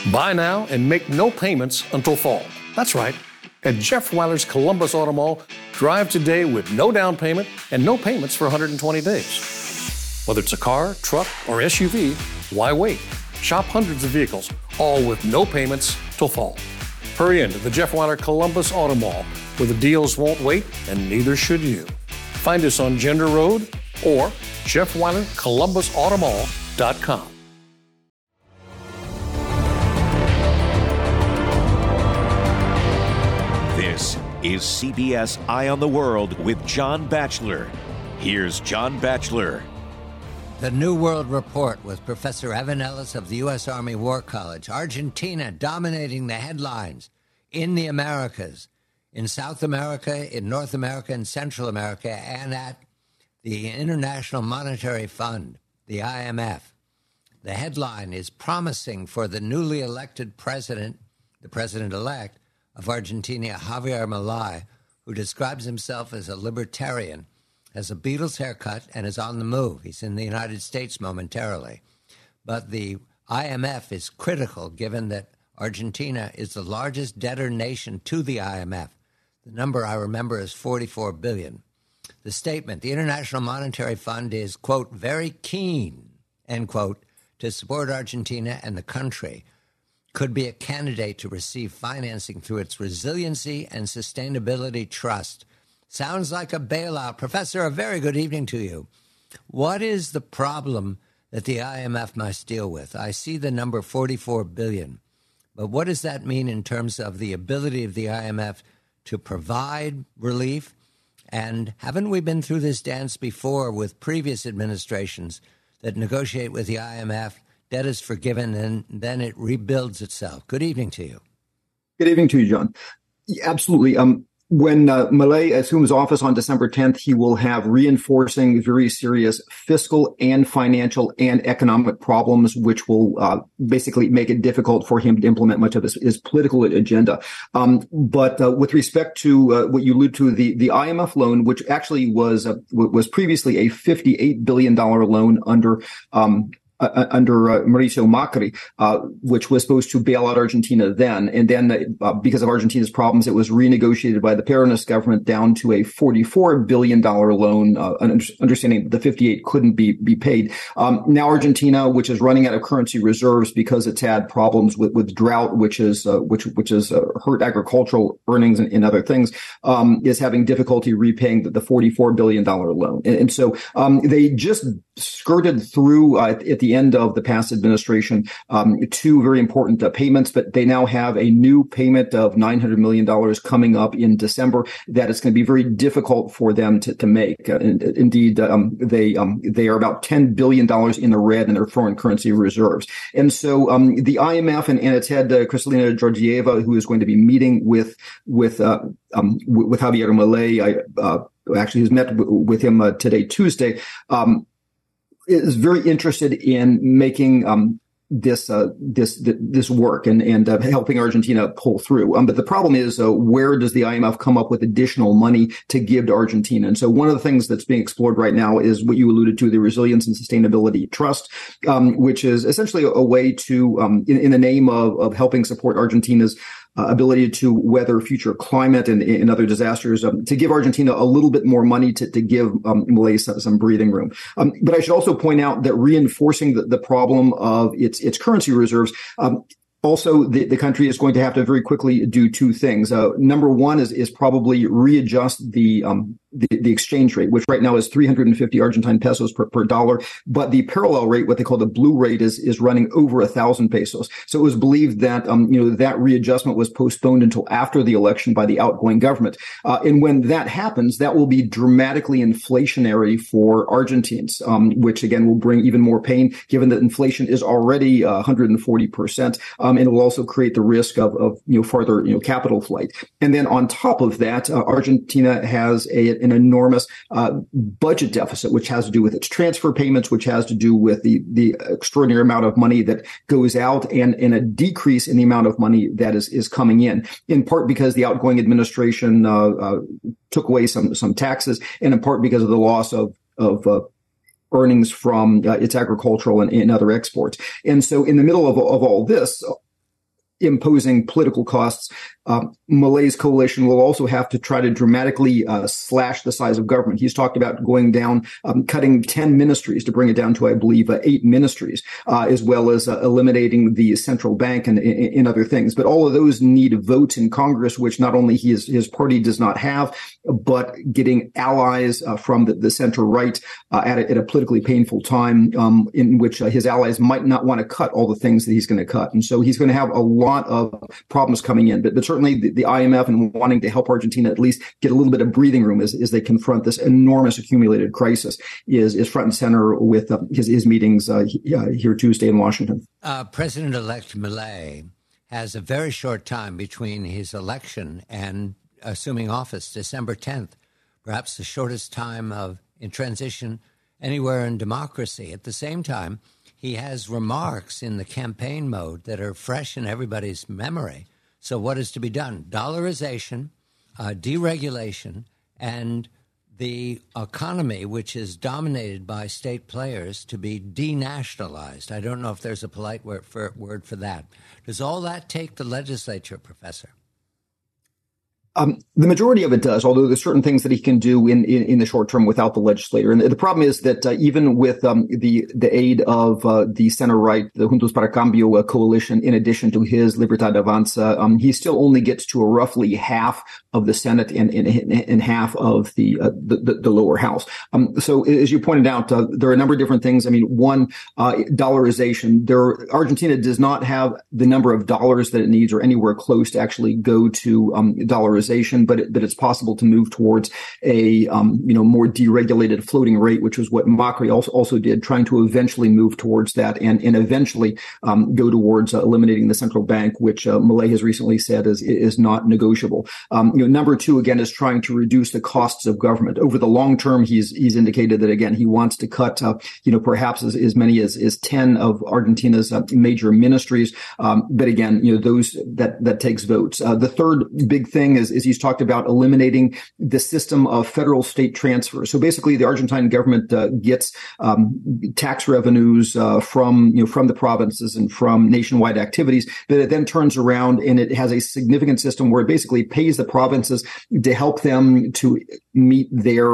Buy now and make no payments until fall. That's right. At Jeff Weiler's Columbus Auto Mall, drive today with no down payment and no payments for 120 days. Whether it's a car, truck, or SUV, why wait? Shop hundreds of vehicles, all with no payments till fall. Hurry into the Jeff Weiler Columbus Auto Mall, where the deals won't wait and neither should you. Find us on Gender Road or JeffWeilerColumbusAutomall.com. This is CBS Eye on the World with John Batchelor. Here's John Batchelor. The New World Report with Professor Evan Ellis of the U.S. Army War College. Argentina dominating the headlines in the Americas, in South America, in North America, and Central America, and at the International Monetary Fund, the IMF. The headline is promising for the newly elected president, the president-elect of Argentina, Javier Milei, who describes himself as a libertarian, has a Beatles haircut, and is on the move. He's in the United States momentarily. But the IMF is critical, given that Argentina is the largest debtor nation to the IMF. The number I remember is $44 billion. The statement, the International Monetary Fund is, quote, very keen, end quote, to support Argentina and the country, could be a candidate to receive financing through its Resiliency and Sustainability Trust. Sounds like a bailout. Professor, a very good evening to you. What is the problem that the IMF must deal with? I see the number $44 billion, but what does that mean in terms of the ability of the IMF to provide relief? And haven't we been through this dance before with previous administrations that negotiate with the IMF, debt is forgiven, and then it rebuilds itself? Good evening to you. Good evening to you, John. Absolutely. When Milei assumes office on December 10th, he will have reinforcing very serious fiscal and financial and economic problems, which will basically make it difficult for him to implement much of his political agenda. But with respect to what you allude to, the IMF loan, which actually was previously a $58 billion loan under Mauricio Macri, which was supposed to bail out Argentina then. And then because of Argentina's problems, it was renegotiated by the Peronist government down to a $44 billion loan, understanding the 58 couldn't be paid. Now Argentina, which is running out of currency reserves because it's had problems with drought, which is hurt agricultural earnings and other things, is having difficulty repaying the $44 billion loan. And so they just skirted through at the end of the past administration two very important payments, but they now have a new payment of $900 million coming up in December that is going to be very difficult for them to make. Indeed, they are about $10 billion in the red in their foreign currency reserves. And so the IMF and its head, Kristalina Georgieva, who is going to be meeting with Javier Milei, actually who's met with him today, Tuesday, is very interested in making this work and helping Argentina pull through. But the problem is, where does the IMF come up with additional money to give to Argentina? And so one of the things that's being explored right now is what you alluded to, the Resilience and Sustainability Trust, which is essentially a way to, in the name of helping support Argentina's ability to weather future climate and other disasters, to give Argentina a little bit more money to give Milei some breathing room. But I should also point out that reinforcing the problem of its currency reserves, also, the country is going to have to very quickly do two things. Number one is probably readjust the exchange rate, which right now is 350 Argentine pesos per dollar. But the parallel rate, what they call the blue rate, is running over 1,000 pesos. So it was believed that that readjustment was postponed until after the election by the outgoing government. And when that happens, that will be dramatically inflationary for Argentines, which again will bring even more pain, given that inflation is already 140%. And it will also create the risk of further capital flight. And then on top of that, Argentina has an enormous budget deficit, which has to do with its transfer payments, which has to do with the extraordinary amount of money that goes out and a decrease in the amount of money that is coming in part because the outgoing administration took away some taxes, and in part because of the loss of earnings from its agricultural and other exports. And so in the middle of all this, imposing political costs, Malay's coalition will also have to try to dramatically slash the size of government. He's talked about going down, cutting 10 ministries to bring it down to, I believe, 8 ministries, as well as eliminating the central bank and in other things. But all of those need votes in Congress, which not only his party does not have, but getting allies from the center right at a politically painful time in which his allies might not want to cut all the things that he's going to cut. And so he's going to have a lot of problems coming in. But certainly the IMF and wanting to help Argentina at least get a little bit of breathing room as they confront this enormous accumulated crisis is front and center with his meetings here Tuesday in Washington. President-elect Milei has a very short time between his election and assuming office, December 10th, perhaps the shortest time in transition anywhere in democracy. At the same time, he has remarks in the campaign mode that are fresh in everybody's memory. So what is to be done? Dollarization, deregulation, and the economy, which is dominated by state players, to be denationalized. I don't know if there's a polite word for that. Does all that take the legislature, Professor? The majority of it does, although there's certain things that he can do in the short term without the legislator. And the problem is that even with the aid of the center right, the Juntos para Cambio coalition, in addition to his Libertad Avanza, he still only gets to a roughly half of the Senate and half of the lower house. So as you pointed out, there are a number of different things. I mean, one, dollarization. Argentina does not have the number of dollars that it needs or anywhere close to actually go to dollarization. But it's possible to move towards a more deregulated floating rate, which is what Macri also did, trying to eventually move towards that and eventually go towards eliminating the central bank, which Milei has recently said is not negotiable. Number two, again, is trying to reduce the costs of government. Over the long term, he's indicated that, again, he wants to cut perhaps as many as 10 of Argentina's major ministries. But again, those that takes votes. The third big thing is he's talked about eliminating the system of federal state transfers. So basically, the Argentine government gets tax revenues from the provinces and from nationwide activities, but it then turns around and it has a significant system where it basically pays the provinces to help them to meet their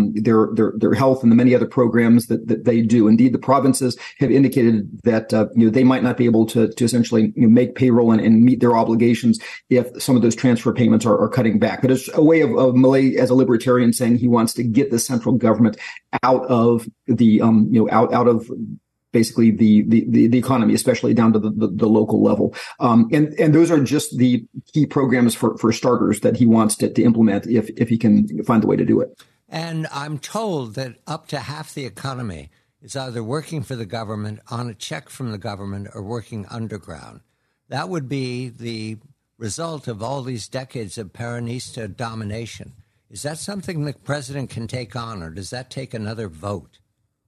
health and the many other programs that they do. Indeed, the provinces have indicated that they might not be able to essentially make payroll and meet their obligations if some of those transfer payments are cutting back. But it's a way of Milei as a libertarian saying he wants to get the central government out of the out of basically the economy, especially down to the local level. And those are just the key programs for starters that he wants to implement if he can find the way to do it. And I'm told that up to half the economy is either working for the government, on a check from the government, or working underground. That would be the result of all these decades of Peronista domination. Is that something the president can take on, or does that take another vote?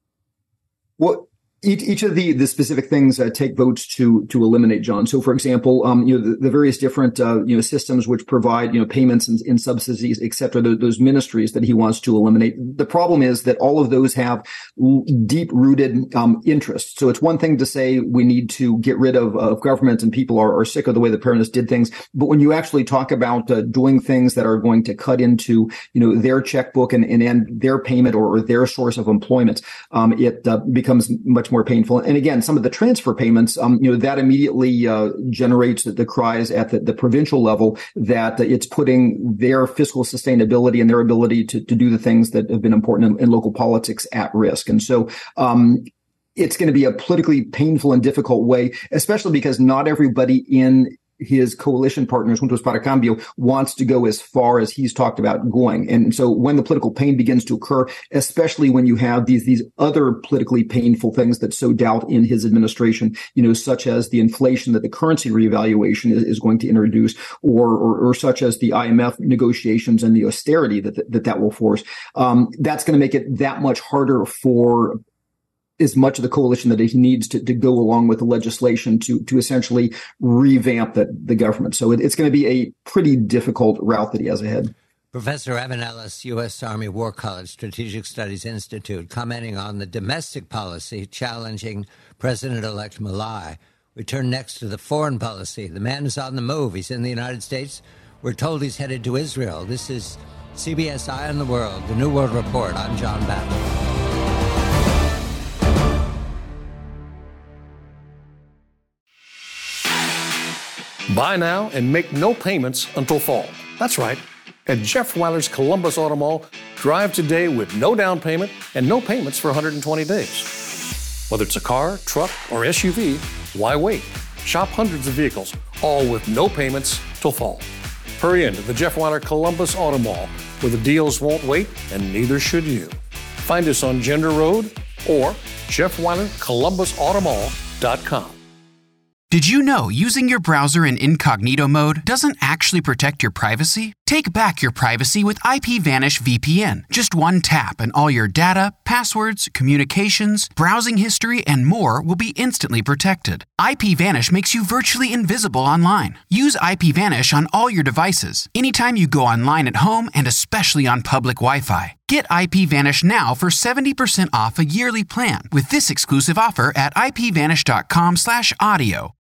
Well, each of the specific things take votes to eliminate, John. So, for example, the various different systems which provide payments and subsidies, et cetera, those ministries that he wants to eliminate. The problem is that all of those have deep-rooted interests. So it's one thing to say we need to get rid of government and people are sick of the way the Peronists did things, but when you actually talk about doing things that are going to cut into their checkbook and end their payment or their source of employment, it becomes much more painful. And again, some of the transfer payments, that immediately generates the cries at the provincial level that it's putting their fiscal sustainability and their ability to do the things that have been important in local politics at risk. And so, it's going to be a politically painful and difficult way, especially because not everybody in his coalition partners, Juntos para Cambio, wants to go as far as he's talked about going. And so when the political pain begins to occur, especially when you have these other politically painful things that sow doubt in his administration, such as the inflation that the currency reevaluation is going to introduce, or such as the IMF negotiations and the austerity that will force, that's going to make it that much harder for as much of the coalition that he needs to go along with the legislation to essentially revamp the government. So it's going to be a pretty difficult route that he has ahead. Professor Evan Ellis, U.S. Army War College Strategic Studies Institute, commenting on the domestic policy challenging President-elect Milei. We turn next to the foreign policy. The man is on the move. He's in the United States. We're told he's headed to Israel. This is CBS Eye on the World, the New World Report. I'm John Batchelor. Buy now and make no payments until fall. That's right. At Jeff Weiler's Columbus Auto Mall, drive today with no down payment and no payments for 120 days. Whether it's a car, truck, or SUV, why wait? Shop hundreds of vehicles, all with no payments till fall. Hurry into the Jeff Weiler Columbus Auto Mall, where the deals won't wait and neither should you. Find us on Gender Road or JeffWeilerColumbusAutomall.com. Did you know using your browser in incognito mode doesn't actually protect your privacy? Take back your privacy with IPVanish VPN. Just one tap and all your data, passwords, communications, browsing history, and more will be instantly protected. IPVanish makes you virtually invisible online. Use IPVanish on all your devices, anytime you go online at home and especially on public Wi-Fi. Get IPVanish now for 70% off a yearly plan with this exclusive offer at IPVanish.com/audio.